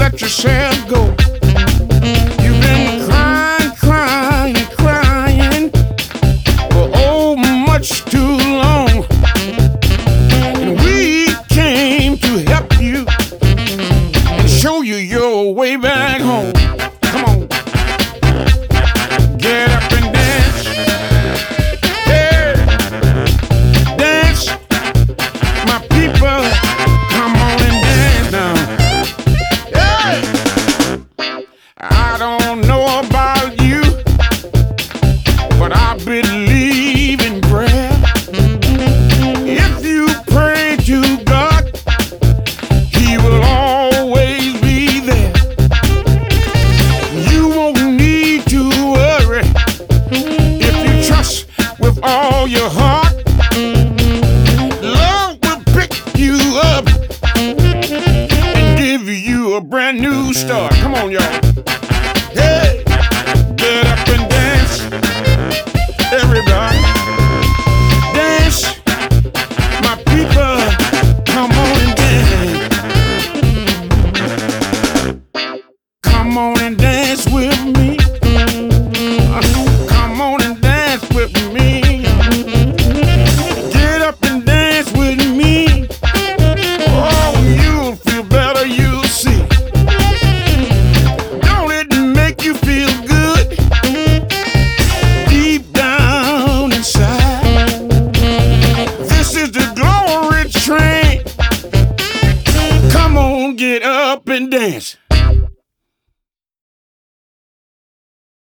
let yourself go. You've been crying, crying, crying for oh much too long. And we came to help you and show you your way back home. Come on. Get up and dance. Yeah. Dance. My people, come on and dance now. Yeah. I don't know about you, but I believe in prayer. If you pray to God, He will always be there. You won't need to worry if you trust with all your heart. Love will pick you up and give you a brand new start. Come on, y'all. Hey, get up and dance, everybody. Dance, my people, come on and dance. Come on and dance with me. Come on and dance with me. Get up and dance with me. Oh, you'll feel better, you'll see. Don't it make you feel good deep down inside? This is the glory train. Come on, get up and dance.